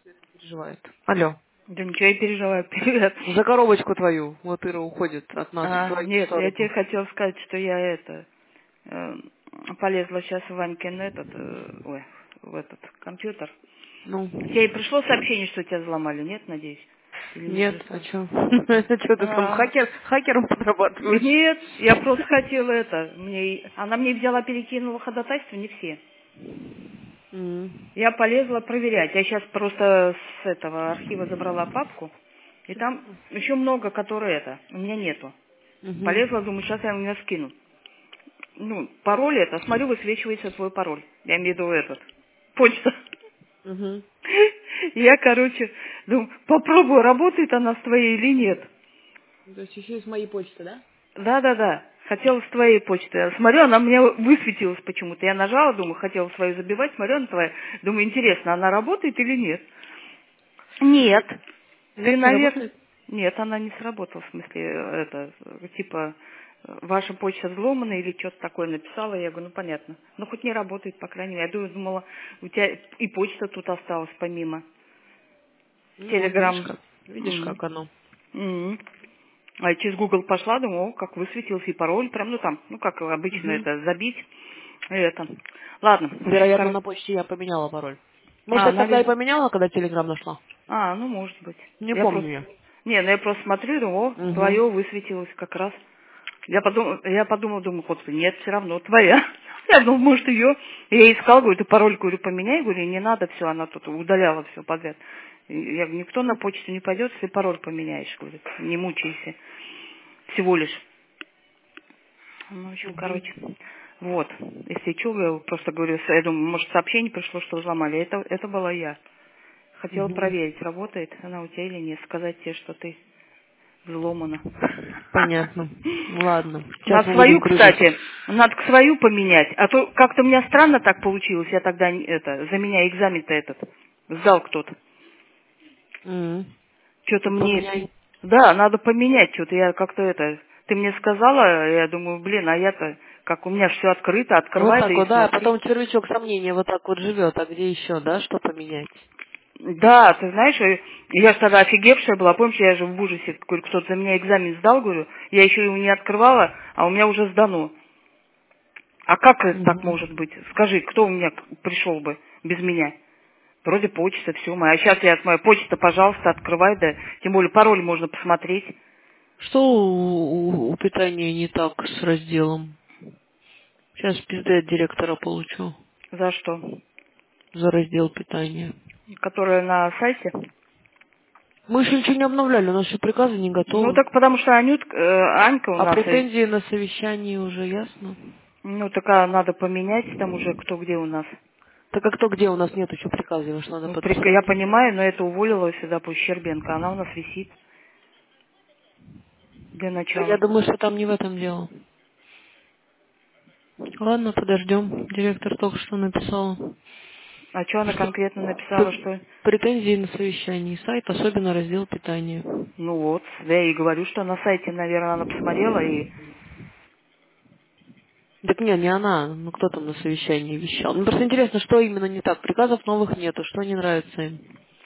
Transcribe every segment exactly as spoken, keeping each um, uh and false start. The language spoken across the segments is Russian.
Переживает. Алло. Да ничего, я переживаю, привет. За коробочку твою. Вот Ира уходит от нас в А, свою нет, я тебе сторону. хотела сказать, что я это, э, полезла сейчас в Ванькин этот, э, ой, в этот компьютер. Ну, Тебе пришло сообщение, что тебя взломали, нет, надеюсь? Или не нет, а пришло? чё? Что ты там А, хакер, хакером подрабатываешь? нет, я просто хотела это, мне, она мне взяла, перекинула ходатайство, не все. М, Я полезла проверять. Я сейчас просто с этого архива забрала папку, и там еще много, которые это, у меня нету. мгм, Полезла, думаю, сейчас я у меня скину. Ну, пароль это, смотрю, высвечивается твой пароль. Я имею в виду этот, почта. мгм. Я, короче, думаю, попробую, работает она с твоей или нет. То есть еще из моей почты, да? Да-да-да, хотела с твоей почты. Я смотрю, она мне высветилась почему-то. Я нажала, думаю, хотела свою забивать, смотрю, она твоя. Думаю, интересно, она работает или нет? Нет. Ты, Нет, не наверное... работает? Нет, она не сработала, в смысле, э, это, э, типа, э, ваша почта взломана или что-то такое написала. Я говорю, ну, понятно. Ну, хоть не работает, по крайней мере. Я думаю, думала, у тебя и почта тут осталась помимо. Ну вот, видишь Телеграм. как. Видишь, М. как оно. М. А я через Google пошла, думаю, о, как высветился и пароль. Прям, ну, там, ну, как обычно Мгм. это, забить. И это. Ладно, в общем, Вероятно, короче. на почте я поменяла пароль. Может, А, я тогда и наверное. поменяла, когда Телеграм нашла? А, ну, может быть. Не Я помню просто... я. Не, ну я просто смотрю, думаю, о, Угу. твое высветилось как раз. Я подумала, я подумала, думаю, господи, нет, все равно твоя. Я думала, может, ее... Я искала, говорю, ты пароль, говорю, поменяй, говорю, не надо все, она тут удаляла все подряд. И я говорю, никто на почту не пойдет, если пароль поменяешь, говорю, не мучайся. Всего лишь. Ну, в общем, Угу. короче, вот. Если что, я просто говорю, с- я думаю, может, сообщение пришло, что взломали. Это, это была я. Хотела Угу. проверить, работает она у тебя или нет, сказать тебе, что ты взломана. Понятно. Ладно. Сейчас Надо мы будем свою, кружить. кстати, надо к свою поменять. А то как-то у меня странно так получилось, я тогда не- это, за меня экзамен-то этот сдал кто-то. М. Что-то Ну, мне, поменяй. да, надо поменять что-то. Я как-то это, ты мне сказала, я думаю, блин, а я-то, как у меня все открыто, Вот открываю, да так и вот, да, а смотрю. потом червячок сомнения вот так вот живет, а где еще, да, что поменять? Да, ты знаешь, э, я ж тогда офигевшая была, помнишь, я же в ужасе, говорю, кто-то за меня экзамен сдал, говорю, я еще его не открывала, а у меня уже сдано. А как это так Угу. может быть? Скажи, кто у меня к- пришел бы без меня? Вроде почта, все моя. А сейчас я от моей почты, пожалуйста, открывай, да. Тем более пароль можно посмотреть. Что у, у- у питания не так с разделом? Сейчас пизды от директора получу За что? за раздел питания. Которая на сайте? Мы еще ничего не обновляли, у нас еще приказы не Ну готовы. так потому что Анют, э, Анька у А нас, э, претензии на совещании уже ясно? ну такая надо поменять там уже кто где у нас. Так а кто где у нас нет еще приказа, его ж надо Ну, прик- я подписать. понимаю, но это уволила сюда по Щербенко. Она у нас висит для Да я начала. думаю, что там не в этом дело. Ладно, подождем. Директор только что написал, А что она что конкретно написала, п- что... претензии на совещании. Сайт, особенно раздел питания. Ну вот, я и говорю, что на сайте, наверное, она посмотрела и... Так не, не она, ну кто там на совещании вещал. Ну просто интересно, что именно не так. Приказов новых нету, что не нравится им.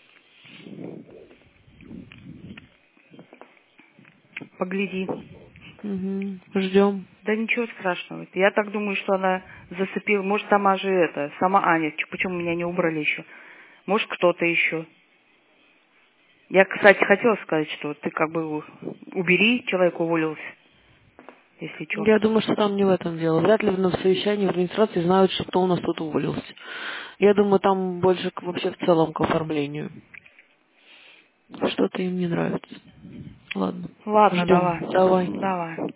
Погляди. Угу. Ждем. Да ничего страшного. Я так думаю, что она зацепила. Может, сама же это, сама Аня. Чё- Почему меня не убрали еще? Может, кто-то еще. Я, кстати, хотела сказать, что ты как бы убери, человек уволился, если что. Я думаю, что там не в этом дело. Вряд ли на совещании в администрации знают, что кто у нас тут уволился. Я думаю, там больше к- вообще в целом к оформлению. Что-то им не нравится. Ладно, Ладно, ждем. давай. Давай. Давай.